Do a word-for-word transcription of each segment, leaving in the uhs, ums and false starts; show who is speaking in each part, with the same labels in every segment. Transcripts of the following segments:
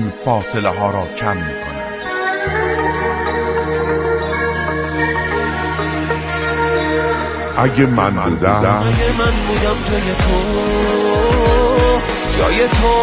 Speaker 1: فاصله ها را کم می کند. اگه من بودم
Speaker 2: اگه من بودم جای تو جای تو.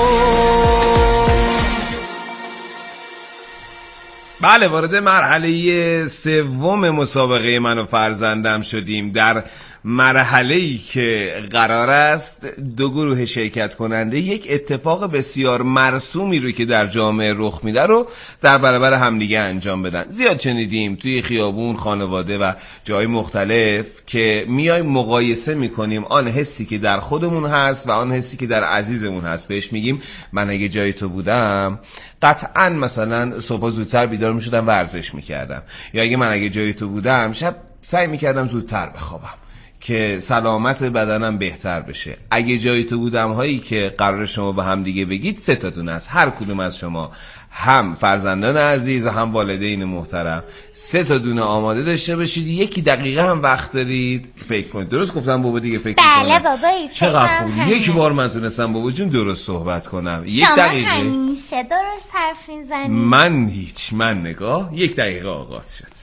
Speaker 3: بله، وارد مرحله سوم مسابقه من و فرزندم شدیم. در مرحله‌ای که قرار است دو گروه شرکت کننده یک اتفاق بسیار مرسومی رو که در جامعه رخ میده رو در برابر همدیگه انجام بدن. زیاد شنیدیم توی خیابون، خانواده و جای مختلف که میایم مقایسه میکنیم آن حسی که در خودمون هست و آن حسی که در عزیزمون هست. بهش میگیم من اگه جای تو بودم قطعا مثلا صبح زودتر بیدار میشدم ورزش میکردم، یا اگه من اگه جای تو بودم شب سعی میکردم زودتر بخوابم که سلامت بدنم بهتر بشه. اگه جای تو بودم هایی که قرار شما به هم دیگه بگید سه تا دونه است. هر کدوم از شما، هم فرزندان عزیز و هم والدین محترم، سه تا دونه آماده داشته باشید. یکی دقیقه هم وقت دارید فکر کنید. درست گفتم بابا دیگه فکر کنید؟
Speaker 4: بله بابا،
Speaker 3: چقدر خوب. یک بار من تونستم بابا جون درست صحبت کنم. یک
Speaker 4: شما
Speaker 3: دقیقه
Speaker 4: همیشه درست حرف میزنید.
Speaker 3: من هیچ من نگاه. یک دقیقه آغاز شد.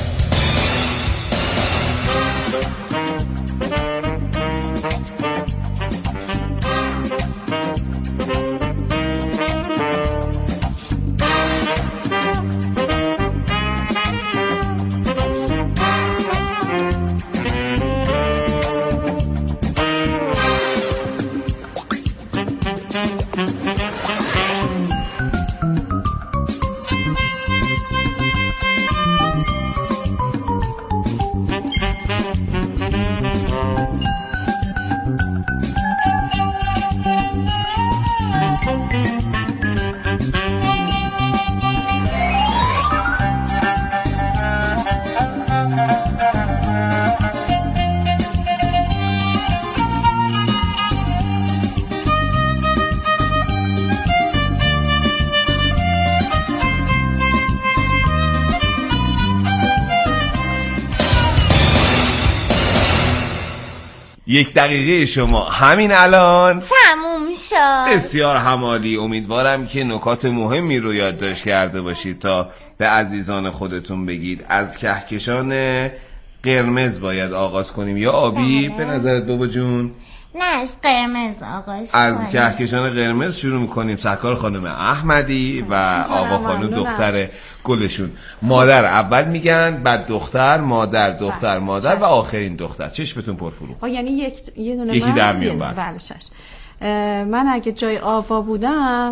Speaker 3: یک دقیقه شما همین الان
Speaker 4: تموم شد.
Speaker 3: بسیار همالی. امیدوارم که نکات مهمی رو یادداشت کرده باشید تا به عزیزان خودتون بگید. از کهکشان قرمز باید آغاز کنیم یا آبی؟
Speaker 4: بله.
Speaker 3: به نظرت بابا جون؟
Speaker 4: نه، از قرمز آغاز
Speaker 3: از
Speaker 4: کنیم.
Speaker 3: کهکشان قرمز شروع میکنیم. سرکار خانم احمدی و آقا خانم دختر گلشون. مادر اول میگن، بعد دختر، مادر، دختر، مادر و آخرین دختر. چشمتون پرفروغ.
Speaker 5: یعنی یک یه دونه
Speaker 3: یکی
Speaker 5: من
Speaker 3: در میون. بعد
Speaker 5: بله شش. من اگه جای آوا بودم،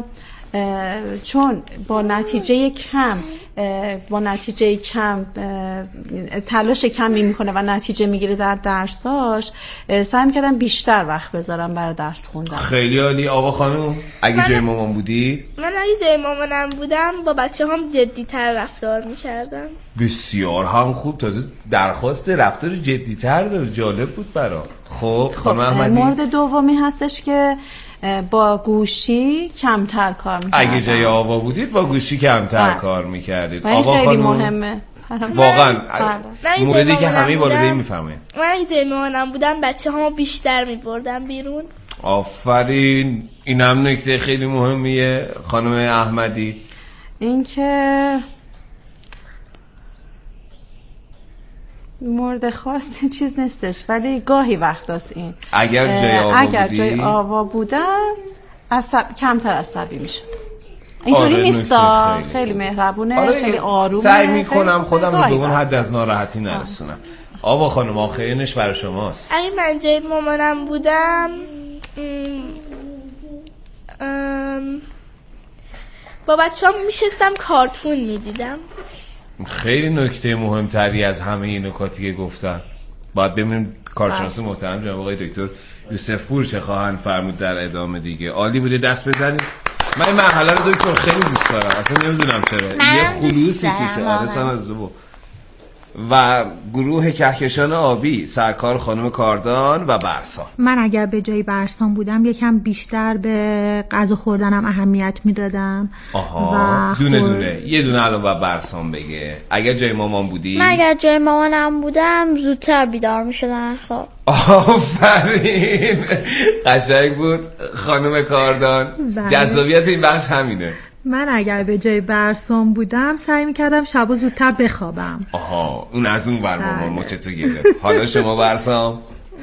Speaker 5: چون با نتیجه کم با نتیجه کم تلاش کمی میکنه و نتیجه میگیره در درساش، سعی میکردم بیشتر وقت بذارم برای درس خوندن.
Speaker 3: خیلی عالی. آقا خانم اگه جای مامان بودی؟
Speaker 6: من اگه جای مامانم بودم با بچه هم جدی تر رفتار میکردم.
Speaker 3: بسیار هم خوب. تازه درخواست رفتار جدی تر داره. جالب بود برام. خب خانم احمدی،
Speaker 5: مورد دومی هستش که با گوشی کمتر کار میکردم.
Speaker 3: اگه جای آوا بودید با گوشی کمتر
Speaker 5: بله.
Speaker 3: کار میکردید.
Speaker 5: آقا خیلی مهمه
Speaker 3: واقعا.
Speaker 5: بله.
Speaker 3: موردی که همه والدین میفهمه.
Speaker 6: من اگه جای مامانم بودم بچه ها بیشتر میبردم بیرون.
Speaker 3: آفرین. این هم نکته خیلی مهمیه خانم احمدی.
Speaker 5: این که مورد خاصی چیز نیستش، ولی گاهی وقت هست این.
Speaker 3: اگر جای آوا
Speaker 5: اگر
Speaker 3: بودی؟
Speaker 5: جای آوا بودم عصب... کمتر عصبی میشد. اینطوری
Speaker 3: آره،
Speaker 5: نیستا.
Speaker 3: خیلی,
Speaker 5: خیلی مهربونه.
Speaker 3: آره،
Speaker 5: خیلی آرومه.
Speaker 3: سعی میکنم خودم رو
Speaker 5: گاهی
Speaker 3: دوباره
Speaker 5: وقت.
Speaker 3: حد از ناراحتی نرسونم. آوا خانم آخرینش برای شماست.
Speaker 6: اگه من جای مامانم بودم ام... ام... با بچه هم میشستم کارتون میدیدم.
Speaker 3: خیلی نکته مهمتری از همه این نکاتی که گفتن. باید ببینیم کارشناس محترم جناب آقای دکتر یوسف پور چه خواهند فرمود در ادامه. دیگه عالی بوده. دست بزنید. من این مرحله رو دکتر خیلی دوست دارم. اصلا نمیدونم چرا. یه خلوصی توشه. آرسان از دو. و گروه کهکشان آبی، سرکار خانم کاردان و برسان.
Speaker 7: من اگر به جای برسان بودم یکم بیشتر به غذا خوردنم اهمیت میدادم.
Speaker 3: آها. دونه دونه. یه دونه الان با برسان بگه. اگر جای مامان بودی؟
Speaker 4: من اگر جای مامانم بودم زودتر بیدار میشدم. خب
Speaker 3: آفرین. قشنگ بود خانم کاردان. جذابیت این بخش همینه.
Speaker 7: من اگر به جای برسام بودم سعی میکردم شبا زودتر بخوابم.
Speaker 3: آها، اون از اون ور مامان مچتو گرفت. حالا شما برسام؟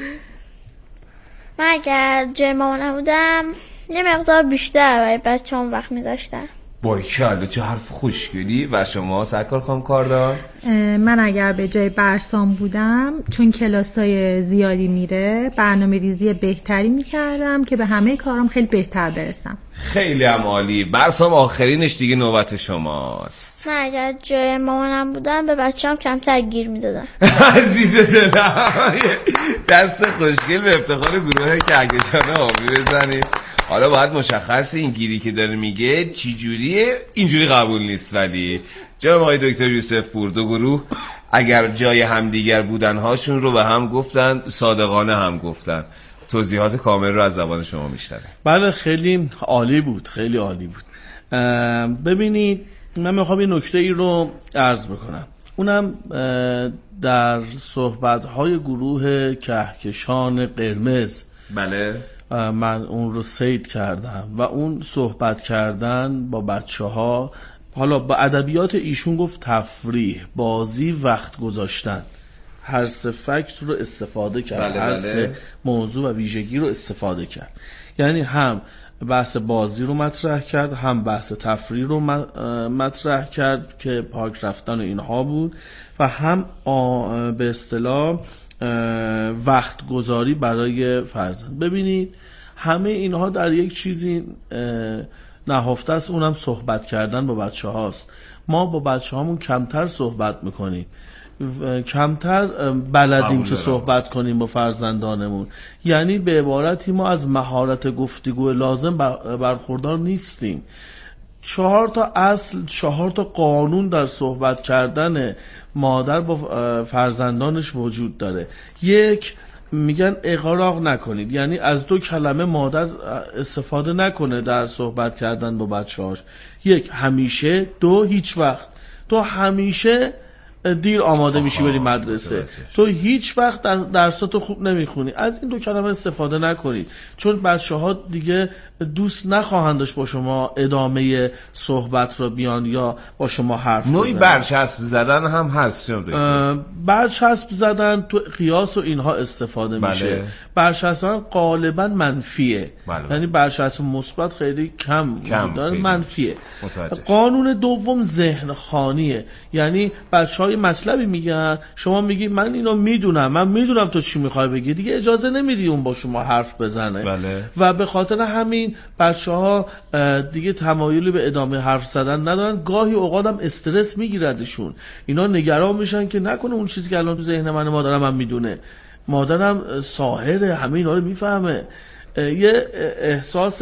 Speaker 4: من اگر جای مامانم بودم یه مقدار بیشتر برای بچه هم وقت میذاشتم.
Speaker 3: باریکلا، چه حرف خوشگلی. و شما سرکار خانم کاردار؟
Speaker 7: من اگر به جای برسام بودم چون کلاسای زیادی میره برنامه ریزی بهتری میکردم که به همه کارام خیلی بهتر برسم.
Speaker 3: خیلی هم عالی. برسام آخرینش دیگه نوبت شماست.
Speaker 4: من اگر جای مامانم بودم به بچه هم کمتر گیر میدادم.
Speaker 3: عزیز دلم، دست خوشگل به افتخار گروه کهکشان آبی بزنید. حالا باید مشخص این گیری که داره میگه چی جوریه. اینجوری قبول نیست. ولی جناب آقای دکتر یوسف پور، دو گروه اگر جای همدیگر بودن هاشون رو به هم گفتن، صادقانه هم گفتن. توضیحات کامل رو از زبان شما میشنویم.
Speaker 8: بله، خیلی عالی بود، خیلی عالی بود. ببینید، من میخوام این نکته ای رو عرض بکنم. اونم در صحبت‌های گروه کهکشان قرمز.
Speaker 3: بله،
Speaker 8: من اون رو سید کردم و اون صحبت کردن با بچه ها، حالا با ادبیات ایشون گفت تفریح، بازی، وقت گذاشتن، هر سه فکت رو استفاده کرد.
Speaker 3: بله
Speaker 8: هر
Speaker 3: بله.
Speaker 8: سه موضوع و ویژگی رو استفاده کرد. یعنی هم بحث بازی رو مطرح کرد، هم بحث تفریح رو مطرح کرد که پارک رفتن و اینها بود، و هم به اصطلاح وقت گذاری برای فرزند. ببینید همه اینها در یک چیزی نهفته است، اونم صحبت کردن با بچه هاست. ما با بچه هامون کمتر صحبت میکنیم، کمتر بلدیم که صحبت کنیم با فرزندانمون. یعنی به عبارتی ما از مهارت گفتگو لازم برخوردار نیستیم. چهار تا اصل، چهار تا قانون در صحبت کردن مادر با فرزندانش وجود داره. یک، میگن اغراق نکنید، یعنی از دو کلمه مادر استفاده نکنه در صحبت کردن با بچه‌هاش. یک، همیشه. دو، هیچ وقت. تو همیشه دیر آماده میشی بری مدرسه، تو هیچ وقت درساتو خوب نمیخونی. از این دو کلمه استفاده نکنید، چون بچه ها دیگه دوست نخواهند داشت با شما ادامه صحبت رو بیان یا با شما حرف بزنن.
Speaker 3: نوعی برچسب زدن هم هست.
Speaker 8: برچسب زدن تو قیاس و اینها استفاده
Speaker 3: بله.
Speaker 8: میشه. برچسب غالبا منفیه،
Speaker 3: بله.
Speaker 8: یعنی برچسب مثبت خیلی کم وجود داره، منفیه.
Speaker 3: متوجه.
Speaker 8: قانون دوم ذهن خانیه، یعنی بچهای مطلبی میگن، شما میگی من اینو میدونم، من میدونم تو چی میخوای بگی، دیگه اجازه نمیدی اون با شما حرف بزنه.
Speaker 3: بله.
Speaker 8: و به خاطر همین بچه‌ها دیگه تمایلی به ادامه حرف زدن ندارن. گاهی اوقات هم استرس میگیردشون، اینا نگران میشن که نکنه اون چیزی که الان تو ذهن من مادرم هم میدونه، مادرم ساحره، همه اینا رو میفهمه. یه احساس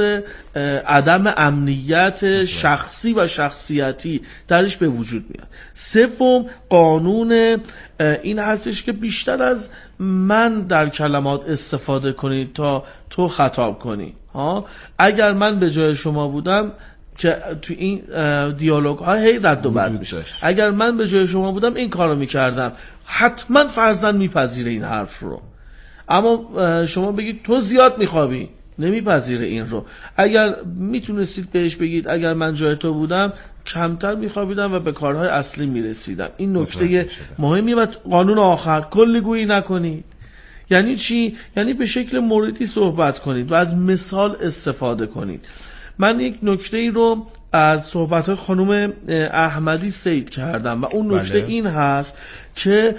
Speaker 8: عدم امنیت شخصی و شخصیتی درش به وجود میاد. سوم، قانون این هستش که بیشتر از من در کلمات استفاده کنید تا تو خطاب کنی. ها، اگر من به جای شما بودم که تو این دیالوگ ها هی رد و بدل میشه، اگر من به جای شما بودم این کارو میکردم، حتما فرزند میپذیره این حرف رو. اما شما بگید تو زیاد میخوابی، نمیپذیره این رو. اگر میتونستید بهش بگید اگر من جای تو بودم کمتر میخوابیدم و به کارهای اصلی میرسیدم. این نکته مهمی. و قانون آخر، کلی گویی نکنید. یعنی چی؟ یعنی به شکل موردی صحبت کنید و از مثال استفاده کنید. من یک نکته ای رو از صحبت خانم احمدی سید کردم و اون نکته بله. این هست که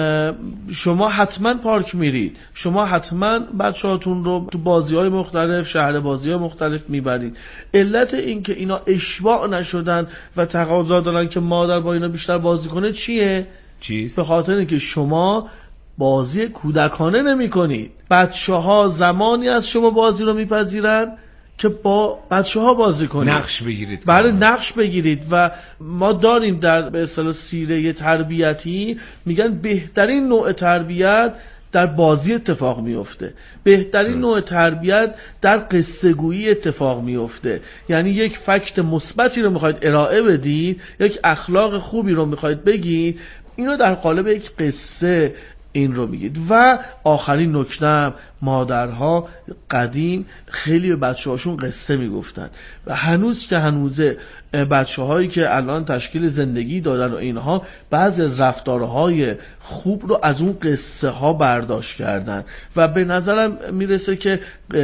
Speaker 8: شما حتما پارک میرید، شما حتما بچه‌هاتون رو تو بازی‌های مختلف، شهر بازی‌های مختلف میبرید. علت این که اینا اشباع نشدن و تقاضا دارن که مادر با اینا بیشتر بازی کنه چیه؟
Speaker 3: چیست؟
Speaker 8: به خاطر اینکه شما بازی کودکانه نمی کنید. بچه ها زمانی از شما بازی رو میپذیرن که با بچه ها بازی کنید،
Speaker 3: نقش بگیرید.
Speaker 8: بله، نقش بگیرید. و ما داریم در به اصطلاح سیره تربیتی میگن بهترین نوع تربیت در بازی اتفاق میفته، بهترین نوع تربیت در قصه گویی اتفاق میفته. یعنی یک فکت مثبتی رو میخواید ارائه بدید، یک اخلاق خوبی رو میخواید بگید، اینو در قالب یک قصه این رو میگید. و آخرین نکته، مادرها قدیم خیلی به بچه هاشون قصه میگفتن و هنوز که هنوزه بچه هایی که الان تشکیل زندگی دادن و اینها بعضی از رفتارهای خوب رو از اون قصه ها برداشت کردن و به نظرم میرسه که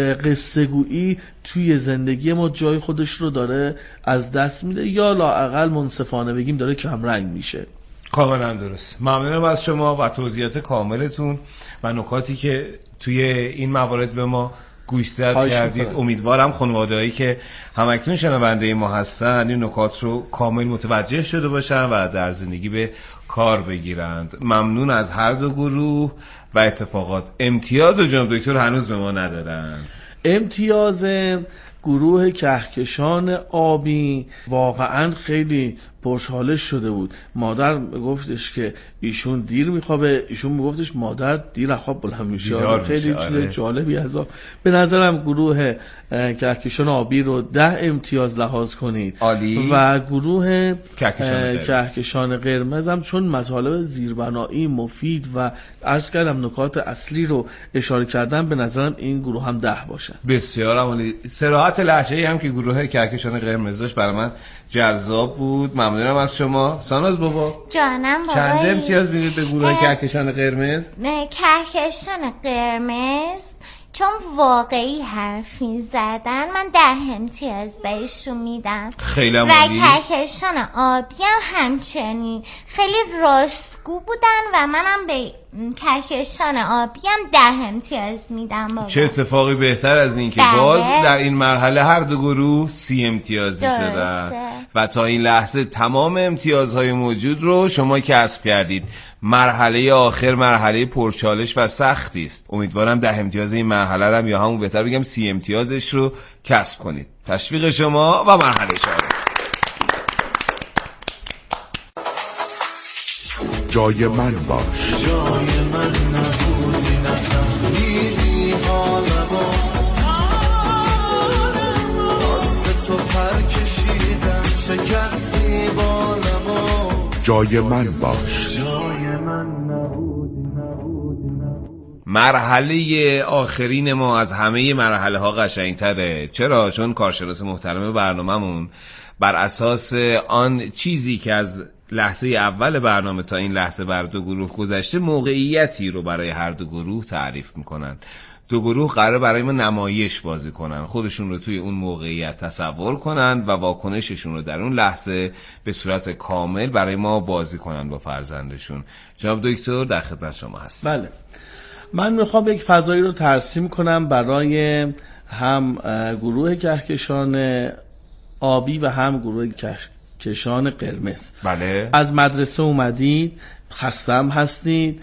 Speaker 8: قصه گویی توی زندگی ما جای خودش رو داره از دست میده یا لااقل منصفانه بگیم داره کمرنگ میشه.
Speaker 3: کاملا درست. ممنونم از شما و توضیحات کاملتون و نکاتی که توی این موارد به ما گوشزد کردید. امیدوارم خانواده‌هایی که همکنون شنونده ما هستن این نکات رو کامل متوجه شده باشن و در زندگی به کار بگیرند. ممنون از هر دو گروه و اتفاقات. امتیاز جناب دکتر هنوز به ما ندادن.
Speaker 8: امتیاز گروه کهکشان آبی واقعا خیلی پرچالش شده بود. مادر گفتش که ایشون دیر میخوابه، ایشون میگفتش مادر دیر از خواب بلند میشه. خیلی چیز جالبی از آب. به نظرم گروه کهکشان آبی رو ده امتیاز لحاظ کنید.
Speaker 3: عالی.
Speaker 8: و گروه
Speaker 3: کهکشان قرمز,
Speaker 8: کهکشان قرمز هم چون مطالب زیربنایی مفید و عرض کردم نکات اصلی رو اشاره کردم، به نظرم این گروه هم ده باشه.
Speaker 3: بسیار عالی. صراحت لهجه‌ای هم که گروه کهکشان قرمز داشت برای من جذاب بود. ممنونم از شما. ساناز بابا
Speaker 9: جانم بابا،
Speaker 3: چند امتیاز میدید به گروه کهکشان قرمز؟
Speaker 9: کهکشان قرمز چون واقعی حرفی زدن من ده امتیاز بهشون میدم.
Speaker 3: خیلی
Speaker 9: و
Speaker 3: عالی.
Speaker 9: کهکشان آبی هم همچنین خیلی راستگو بودن و منم به کهکشان آبی هم ده امتیاز میدم بابا.
Speaker 3: چه اتفاقی بهتر از این که
Speaker 9: بله.
Speaker 3: باز در این مرحله هر دو گروه سی امتیازی شدن و تا این لحظه تمام امتیازهای موجود رو شما کسب کردید. مرحله آخر مرحله پرچالش و سختی است. امیدوارم ده امتیاز این مرحله رو یا همون بهتر بگم سی امتیازش رو کسب کنید. تشویق شما و مرحله شما.
Speaker 1: جای من باش.
Speaker 2: جای من نبودی نفهمیدی حالمو، راست تو پر کشیدم شکستی بالمو.
Speaker 1: جای من باش.
Speaker 2: جای من نبودی نبودی نبودی.
Speaker 3: مرحله آخرین ما از همه مرحله ها قشنگتره. چرا؟ چون کارشناس محترم برنامه‌مون بر اساس آن چیزی که از لحظه اول برنامه تا این لحظه بر دو گروه گذشته موقعیتی رو برای هر دو گروه تعریف میکنن. دو گروه قراره برای ما نمایش بازی کنن، خودشون رو توی اون موقعیت تصور کنن و واکنششون رو در اون لحظه به صورت کامل برای ما بازی کنن با فرزندشون. جناب دکتر در خدمت شما هست.
Speaker 8: بله، من میخوام یک فضایی رو ترسیم کنم برای هم گروه کهکشان آبی و هم گروه کهکشان قرمز.
Speaker 3: بله.
Speaker 8: از مدرسه اومدید، خستم هستید،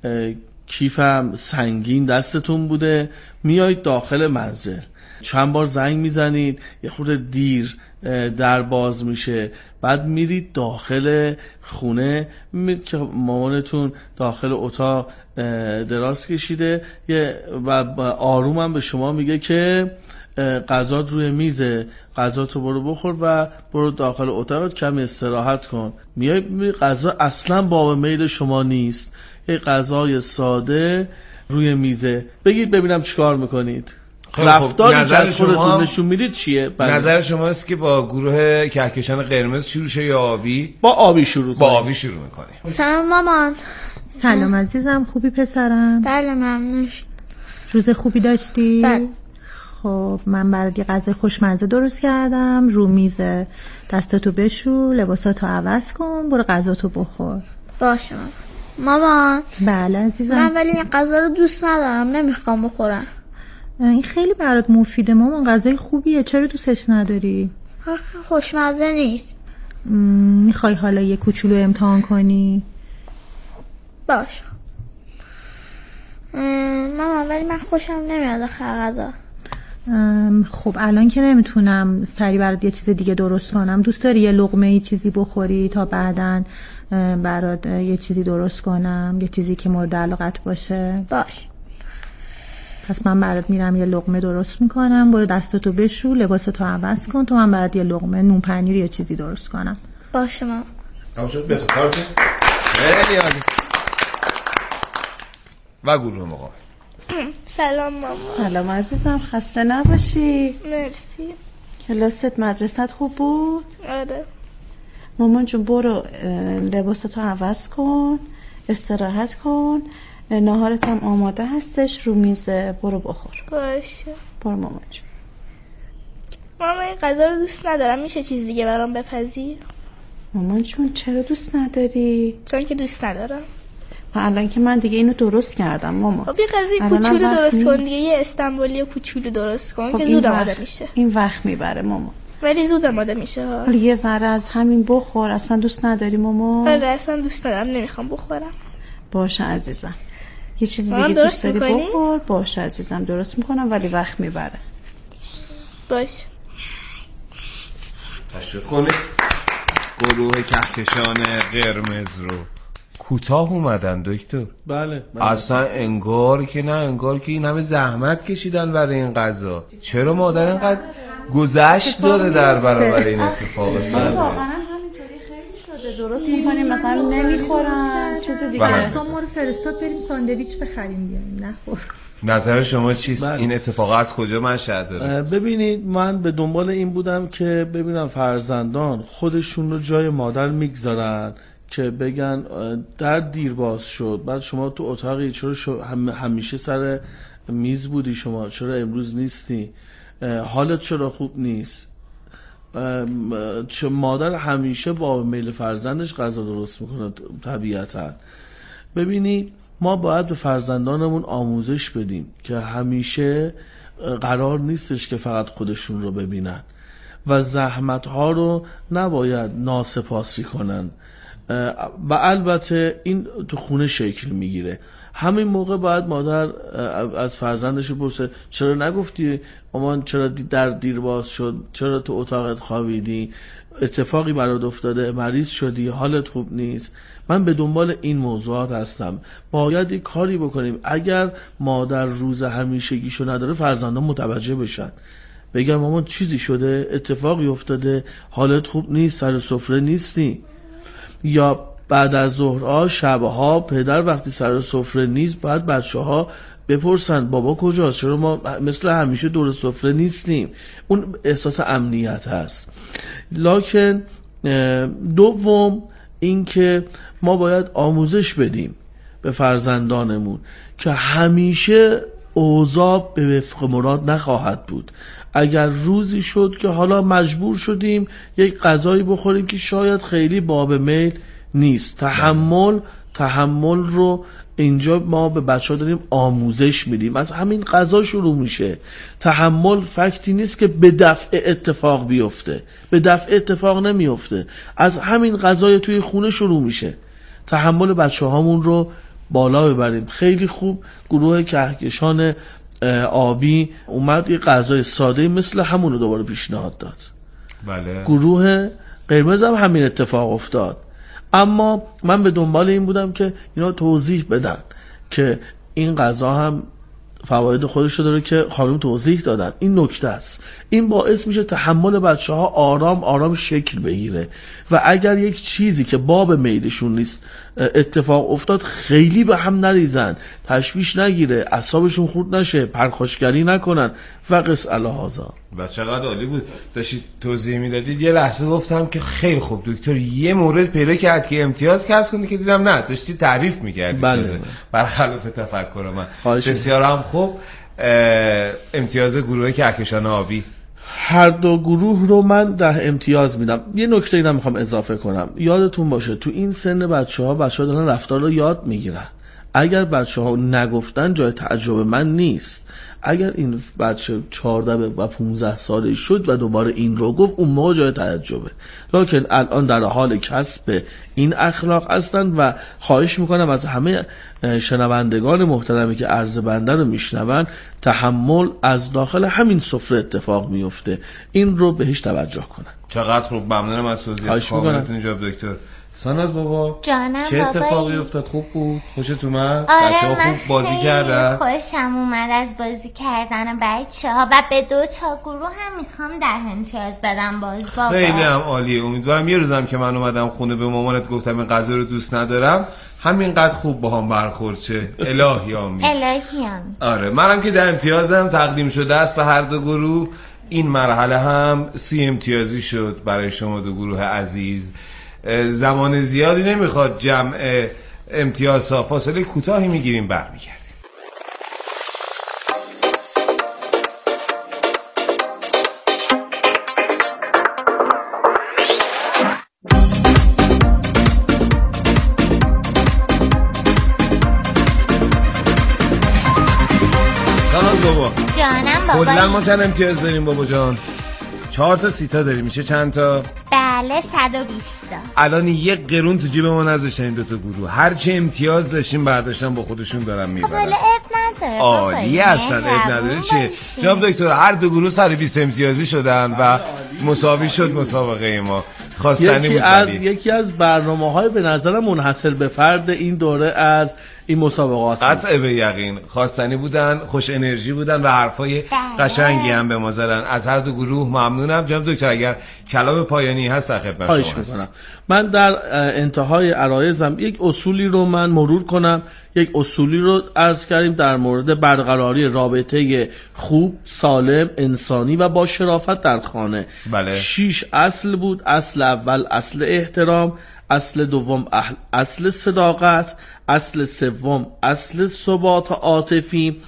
Speaker 8: کیفم سنگین دستتون بوده، میایید داخل منزل، چند بار زنگ میزنید، یه خورده دیر در باز میشه، بعد میرید داخل خونه، میبینید که مامانتون داخل اتاق دراز کشیده و آروم هم به شما میگه که غذات روی میزه، غذاتو برو بخور و برو داخل اتاقت کمی استراحت کن. میای میبینی غذا اصلا باب میل شما نیست، یه غذای ساده روی میزه. بگید ببینم چیکار میکنید. رفتاری که از خودتون نشون میدید چیه؟
Speaker 3: بله. نظر شماست که با گروه کهکشان قرمز شروع شه یا آبی؟
Speaker 8: با آبی شروع کنیم.
Speaker 3: با آبی شروع میکنیم.
Speaker 4: سلام مامان.
Speaker 7: سلام عزیزم، خوبی پسرم؟
Speaker 4: بله ممنون.
Speaker 7: روز خوبی داشتی؟
Speaker 4: بله.
Speaker 7: خب من برات یه غذای خوشمزه درست کردم، رو میزه. دستاتو بشور، لباساتو عوض کن، برو غذاتو بخور.
Speaker 4: باشه مامان.
Speaker 7: بله عزیزم.
Speaker 4: من ولی این غذا رو دوست ندارم، نمیخوام بخورم.
Speaker 7: این خیلی برات مفیده مامان، غذای خوبیه، چرا دوستش نداری؟
Speaker 4: آخه خوشمزه نیست.
Speaker 7: میخوای حالا یه کوچولو امتحان کنی؟
Speaker 4: باشه مامان، ولی من خوشم نمیاد آخه غذا.
Speaker 7: خب الان که نمیتونم سری برات یه چیز دیگه درست کنم. دوست داری یه لقمه ای چیزی بخوری تا بعدن برات یه چیزی درست کنم، یه چیزی که مورد علاقت باشه؟
Speaker 4: باشه.
Speaker 7: پس من برات میرم یه لقمه درست میکنم، برو دستاتو بشور، لباساتو عوض کن، تو من برات یه لقمه نون پنیر یا چیزی درست کنم.
Speaker 4: باشه مامان.
Speaker 3: تمام شد. بخیر کارتون. خیلی عالی. و گروه مقابل.
Speaker 6: سلام مامان.
Speaker 5: سلام عزیزم، خسته نباشی.
Speaker 6: مرسی.
Speaker 5: کلاست مدرسه‌ت خوب بود؟
Speaker 6: آره.
Speaker 5: مامان جون برو لباستو عوض کن، استراحت کن، ناهارت هم آماده هستش رو میزه، برو بخور.
Speaker 6: باشه.
Speaker 5: برو مامان جون.
Speaker 6: مامان این غذا رو دوست ندارم، میشه چیز دیگه برام بپزی؟
Speaker 5: مامان جون چرا دوست نداری؟
Speaker 6: چون که دوست ندارم.
Speaker 5: و الان که من دیگه اینو درست کردم مامان.
Speaker 6: خب یه قضیه کوچولو درست کن دیگه، یه استانبولی کوچولو درست کن
Speaker 5: خب
Speaker 6: که زود آماده
Speaker 5: وقت...
Speaker 6: میشه.
Speaker 5: این وقت میبره مامان.
Speaker 6: ولی زود آماده میشه ها.
Speaker 5: یه ذره از همین بخور. اصلا دوست نداری مامان؟
Speaker 6: آره اصلا دوست ندارم، نمیخوام بخورم.
Speaker 5: باشه عزیزم، یه چیز دیگه دوست داری بخور. باشه عزیزم درست میکنم ولی وقت میبره.
Speaker 6: باشه.
Speaker 3: تشریف کنید. گروه کهکشان قرمز رو کوتاه اومدن دکتر.
Speaker 8: بله, بله.
Speaker 3: اصلا انگار که نه، انگار که این همه زحمت کشیدن برای این غذا. چرا مادر اینقدر گذشت داره در برابر این اتفاق ساده؟
Speaker 5: واقعا همینطوری خیلی شده درست میکنیم مثلا نمیخورن چیز دیگه.
Speaker 7: اصلا ما رو فرستاد بریم ساندویچ بخریم بیاریم نخور.
Speaker 3: نظر شما چیست؟
Speaker 8: بله.
Speaker 3: این اتفاق از کجا منشأ داره؟
Speaker 8: ببینید من به دنبال این بودم که ببینم فرزندان خودشون رو جای مادر میگذارن که بگن در دیر باز شد، بعد شما تو اتاقی، چرا هم همیشه سر میز بودی، شما چرا امروز نیستی، حالت چرا خوب نیست. چه مادر همیشه با میل فرزندش غذا درست میکنه طبیعتا. ببینید ما باید به فرزندانمون آموزش بدیم که همیشه قرار نیستش که فقط خودشون رو ببینن و زحمت ها رو نباید ناسپاسی کنن و البته این تو خونه شکل میگیره. همین موقع باید مادر از فرزندش بپرسه چرا نگفتی مامان، چرا در دیر باز شد، چرا تو اتاقت خوابیدی، اتفاقی برات افتاده، مریض شدی، حالت خوب نیست. من به دنبال این موضوعات هستم. باید یک کاری بکنیم. اگر مادر روز همیشگیشو نداره فرزندان متوجه بشن، بگم مامان چیزی شده، اتفاقی افتاده، حالت خوب نیست، سر سفره نیستی. یا بعد از ظهرها شبها پدر وقتی سر سفره نیست باید بچه ها بپرسن بابا کجاست، چرا ما مثل همیشه دور سفره نیستیم. اون احساس امنیت هست. لکن دوم این که ما باید آموزش بدیم به فرزندانمون که همیشه اوضاع به وفق مراد نخواهد بود. اگر روزی شد که حالا مجبور شدیم یک غذایی بخوریم که شاید خیلی باب میل نیست، تحمل تحمل رو اینجا ما به بچه ها داریم آموزش میدیم. از همین غذا شروع میشه. تحمل فکتی نیست که به دفع اتفاق بیفته، به دفع اتفاق نمیفته، از همین غذای توی خونه شروع میشه. تحمل بچه هامون رو بالا ببریم. خیلی خوب گروه کهکشان آبی اومد یه غذای ساده مثل همون رو دوباره پیشنهاد داد.
Speaker 3: بله.
Speaker 8: گروه قرمز هم همین اتفاق افتاد. اما من به دنبال این بودم که اینا توضیح بدن که این غذا هم فواید خودش رو داره که خانم توضیح دادن. این نکته است. این باعث میشه تحمل بچه ها آرام آرام شکل بگیره و اگر یک چیزی که باب میلشون نیست اتفاق افتاد خیلی به هم نریزن، تشویش نگیره، اعصابشون خورد نشه، پرخاشگری نکنن و قص الهازا.
Speaker 3: و چقدر عالی بود داشتید توضیح میدادید. یه لحظه گفتم که خیلی خوب دکتر یه مورد پیدا کرد که امتیاز کسب کنی که دیدم نه داشتید تعریف میکردید.
Speaker 8: بله.
Speaker 3: برخلاف تفکر من. بسیار هم خوب. امتیاز گروه کهکشان آبی
Speaker 8: هر دو گروه رو من ده امتیاز میدم. یه نکته اینم میخوام اضافه کنم. یادتون باشه تو این سن بچه ها بچه ها دارن رفتار رو یاد میگیرن. اگر بچه ها نگفتن جای تعجب من نیست. اگر این بچه چهارده و پونزده ساله شد و دوباره این رو گفت اون موقع جای تعجبه. لکن الان در حال کسب این اخلاق هستن و خواهش میکنم از همه شنوندگان محترمی که عرض بنده رو میشنون تحمل از داخل همین سفره اتفاق میفته. این رو بهش توجه کنن.
Speaker 3: چقدر خوب. ممنونم از توضیحات کاملتون جناب دکتر. ساناز بابا
Speaker 9: جانم
Speaker 3: چه اتفاقی
Speaker 9: بابایی
Speaker 3: افتاد؟ خوب بود؟ خوشت اومد؟
Speaker 9: آره
Speaker 3: بچه ها خوب بازی کردن؟
Speaker 9: خوشم اومد از بازی کردن بچه ها و به دو تا گروه هم میخوام ده امتیاز بدم باز بابا.
Speaker 3: خیلی هم عالیه. امیدوارم یه روزم که من اومدم خونه به مامانت گفتم این غذا رو دوست ندارم همینقدر خوب با هم برخورد چه. الهی آمین.
Speaker 9: الهی آمین.
Speaker 3: آره منم که در امتیازم تقدیم شده است به هر دو گروه. این مرحله هم سی امتیازی شد برای شما دو گروه عزیز. زمان زیادی نمیخواد جمع امتیازها، فاصله کوتاهی میگیریم برمیگردیم.
Speaker 9: کلا
Speaker 3: ما چند امتیاز داریم بابا جان؟ چهار تا سی تا داریم، میشه چند تا؟
Speaker 9: بله صد و بیست تا.
Speaker 3: الان یک قرون تو جیب ما نذاشتن این دوتا گروه، هر چه امتیاز داشتیم برداشتن با خودشون دارن میبرن.
Speaker 9: خب ولی اب نداره.
Speaker 3: عالی اصلا اب نداره. چه جناب دکتر هر دو گروه صد و بیست امتیازی شدن و مساوی شد مسابقه ما. خواستنی
Speaker 8: یکی از یکی از برنامه‌های به نظر منحصر به فرد این دوره از این مسابقات
Speaker 3: قطع به یقین خواستنی بودن، خوش انرژی بودن و حرفای قشنگی هم به ما زدن. از هر دو گروه ممنونم. جناب دکتر اگر کلام پایانی هست در خدمت شما هستم.
Speaker 8: من در انتهای عرایزم یک اصولی رو من مرور کنم. یک اصولی رو عرض کردیم در مورد برقراری رابطه خوب، سالم، انسانی و با شرافت در خانه.
Speaker 3: بله.
Speaker 8: شیش اصل بود. اصل اول اصل احترام، اصل دوم اصل صداقت، اصل سوم اصل ثبات عاطفی،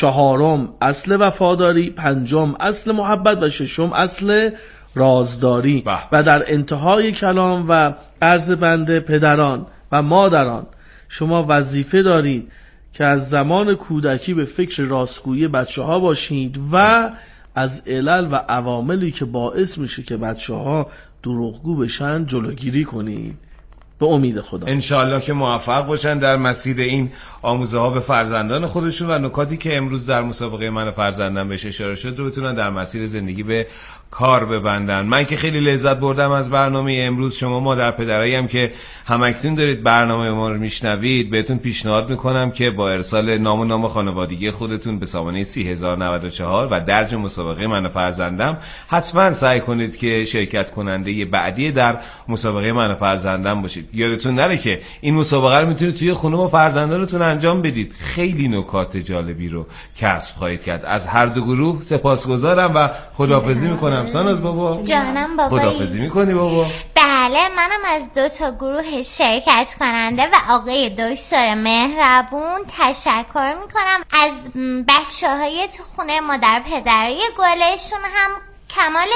Speaker 8: چهارم اصل وفاداری، پنجم اصل محبت و ششم اصل رازداری.
Speaker 3: بح.
Speaker 8: و در انتهای کلام و عرض بنده پدران و مادران، شما وظیفه دارید که از زمان کودکی به فکر راستگویی بچه ها باشید و از علل و عواملی که باعث میشه که بچه ها دروغگو بشن جلوگیری کنید. به امید خدا
Speaker 3: انشالله که موفق باشن در مسیر این آموزه ها به فرزندان خودشون و نکاتی که امروز در مسابقه من فرزندم بهش اشاره شد رو بتونن در مسیر زندگی به کار ببندن. من که خیلی لذت بردم از برنامه امروز. شما مادر پدرایی هم که همکنون دارید برنامه ما رو میشنوید، بهتون پیشنهاد میکنم که با ارسال نام و نام خانوادگی خودتون به سامانه سی هزار و نود و چهار و درج مسابقه من فرزندم حتما سعی کنید که شرکت کننده بعدی در مسابقه من فرزندم باشید. یادتون نره که این مسابقه رو میتونید توی خونه با فرزندانتون انجام بدید. خیلی نکات جالبی رو کسب خواهید کرد. از هر دو گروه سپاسگزارم و خداحافظی میکنم. ساناز بابا
Speaker 9: جانم بابا
Speaker 3: خداحافظی میکنی بابا؟
Speaker 9: بله منم از دو تا گروه شرکت کننده و آقای دکتر مهربون تشکر میکنم. از بچه های تو خونه مادر پدرای گلشون هم کمال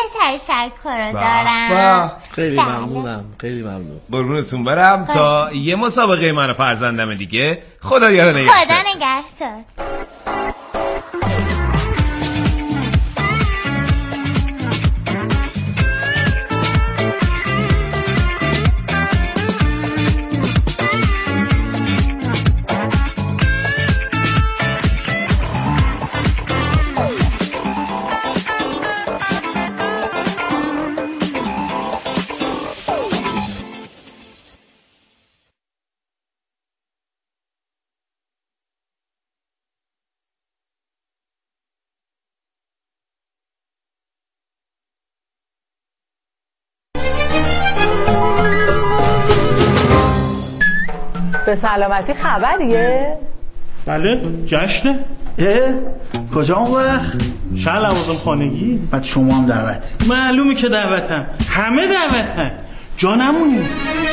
Speaker 9: تشکر دارم.
Speaker 8: خیلی ممنونم. خیلی ممنون.
Speaker 3: قربونتون برم. تا یه مسابقه من فرزندم دیگه. خدا یار نگهدار.
Speaker 9: خدا نگهدار.
Speaker 10: به سلامتی خبریه؟
Speaker 11: بله جشنه.
Speaker 12: اه؟ کجا اون وقت؟
Speaker 11: شهر لوازم خانگی.
Speaker 12: بعد شما هم دعوتی؟
Speaker 11: معلومه که دعوتم. همه دعوتن. جا نمونی.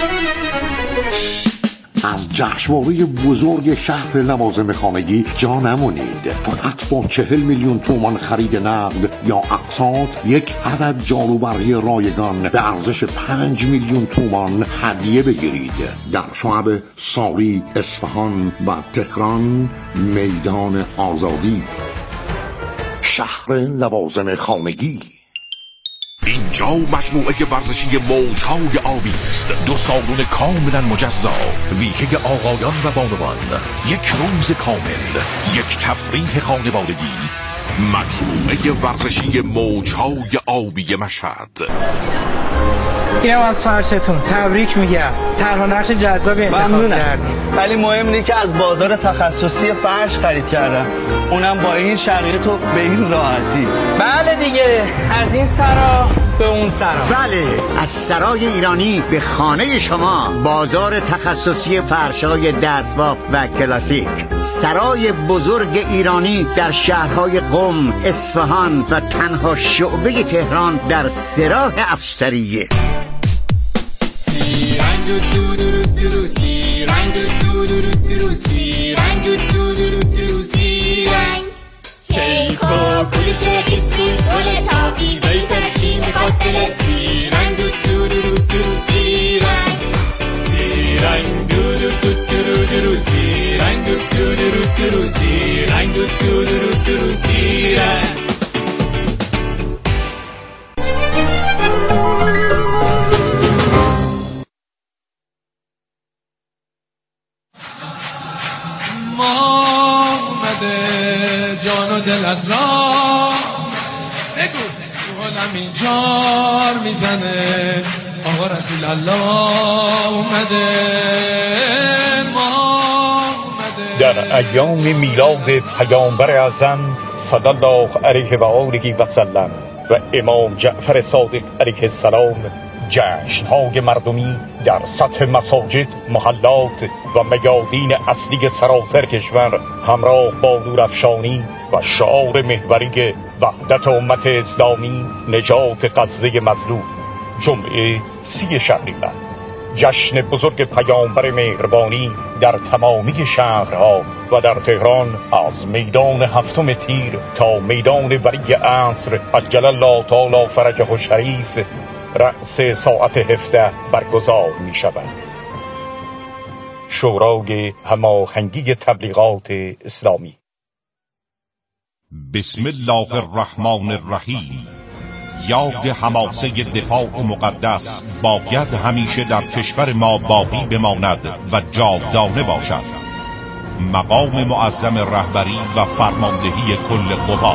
Speaker 13: از جشنواره بزرگ شهر لوازم خانگی جا نمونید. فقط با چهل میلیون تومان خرید نقد یا اقساط یک عدد جاروبرقی رایگان به ارزش پنج میلیون تومان هدیه بگیرید. در شعب ساری، اصفهان و تهران میدان آزادی. شهر لوازم خانگی.
Speaker 14: اینجا مجموعه ورزشی موج‌های آبی است. دو سالن کاملا مجزا، ویژه آقایان و بانوان، یک روز کامل، یک تفریح خانوادگی. مجموعه ورزشی موج‌های آبی مشهد.
Speaker 15: اینم از فرشتون. تبریک میگم. طرح و نقش جذابی انتخاب کردیم.
Speaker 12: ولی مهم اینه که از بازار تخصصی فرش خرید کردم. اونم با این شرایط و به این راحتی.
Speaker 15: بله دیگه. از این سرا به اون سرا.
Speaker 16: بله، از سرای ایرانی به خانه شما، بازار تخصصی فرش‌های دستباف و کلاسیک. سرای بزرگ ایرانی در شهرهای قم، اصفهان و تنها شعبه تهران در سراح افسریه.
Speaker 17: سی رنگ دو دو دو دو سی رنگ دو دو دو دو سی رنگ دو دو دو دو سی رنگ کیک و کلچه بیسکویت گل تافی بیترشی میخواد دلت سی رنگ دو دو دو دو سی رنگ سی رنگ دو دو دو دو دو سی رنگ دو دو دو دو سی رنگ دو دو دو دو سی رنگ.
Speaker 18: جان و دل از راه بگو حالم اینجار میزنه آقا رسول الله اومده ما اومده.
Speaker 19: در ایام میلاد پیامبر اعظم صلی الله علیه و آله و سلم و امام جعفر صادق علیه السلام جشن‌های مردمی در سطح مساجد، محلات و میادین اصلی سراسر کشور همراه با نورافشانی و شعار محوری وحدت امت اسلامی، نجات غزه مظلوم، جمعه سی شهریور، جشن بزرگ پیامبر مهربانی در تمامی شهرها و در تهران از میدان هفتم تیر تا میدان ولی عصر عجل الله تعالی فرجه الشریف رأس ساعت هفده برگزار می شود. شورای هماهنگی تبلیغات اسلامی.
Speaker 14: بسم الله الرحمن الرحیم. یاد حماسه دفاع مقدس باید همیشه در کشور ما باقی بماند و جاودانه باشد. مقام معظم رهبری و فرماندهی کل قوا.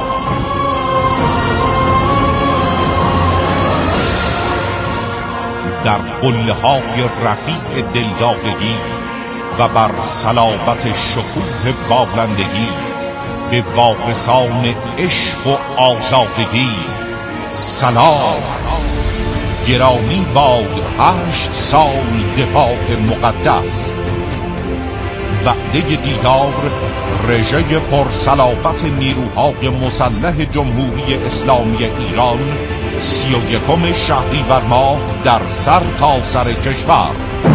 Speaker 14: در قله‌های رفیع دلدادگی و بر صلابت شکوه بالندگی به وارثان عشق و آزادگی سلام. گرامی باد هشت سال دفاع مقدس. وعده دیدار رژه پرصلابت نیروهای مسلح جمهوری اسلامی ایران سی و یکم شهریور ماه در سر تا سر کشور.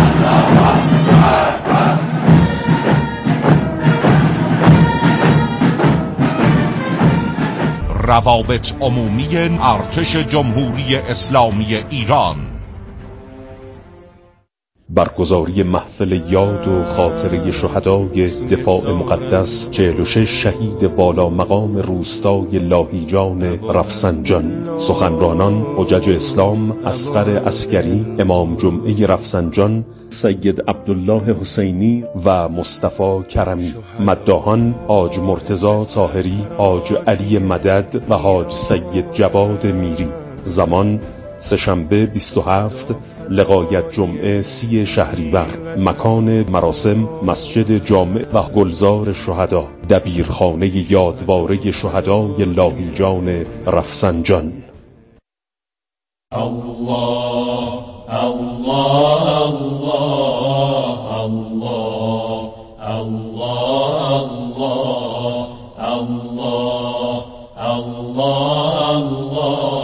Speaker 14: روابط عمومی ارتش جمهوری اسلامی ایران.
Speaker 20: برگزاری محفل یاد و خاطره شهدای دفاع مقدس چهل و شش شهید والا مقام روستای لاهیجان رفسنجان. سخنرانان حجج اسلام اصغر عسکری، امام جمعه رفسنجان سید عبدالله حسینی و مصطفی کرمی. مداحان حاج مرتضی طاهری، حاج علی مدد و حاج سید جواد میری. زمان سه‌شنبه بیست و هفت، لقایت جمعه سی شهریور. مکان مراسم مسجد جامع و گلزار شهدا، دبیرخانه یادواره شهدای لاهیجان رفسنجان.
Speaker 18: الله الله الله الله الله الله الله الله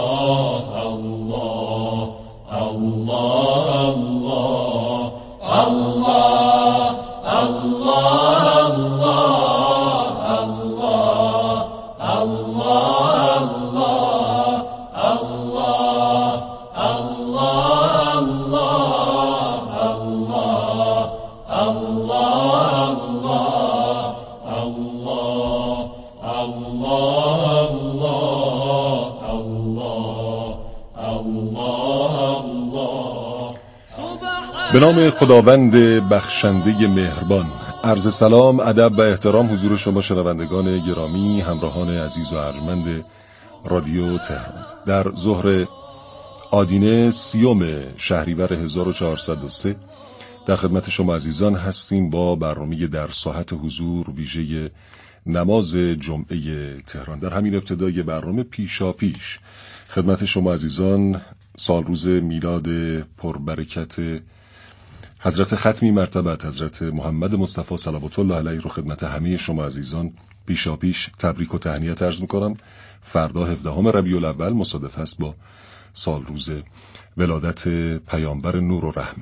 Speaker 21: به نام خداوند بخشنده مهربان. عرض سلام، ادب و احترام حضور شما شنوندگان گرامی، همراهان عزیز و ارجمند رادیو تهران. در ظهر آدینه سیوم شهریور هزار و چهارصد و سه در خدمت شما عزیزان هستیم با برنامه در ساحت حضور ویژه نماز جمعه تهران. در همین ابتدای برنامه پیشا پیش خدمت شما عزیزان سال روز میلاد پربرکت حضرت ختمی مرتبت حضرت محمد مصطفی صلوات الله علیه رو خدمت همه شما عزیزان پیشاپیش تبریک و تهنیت عرض میکنم. فردا هفدهم ربیع الاول مصادف هست با سال روز ولادت پیامبر نور و رحمت.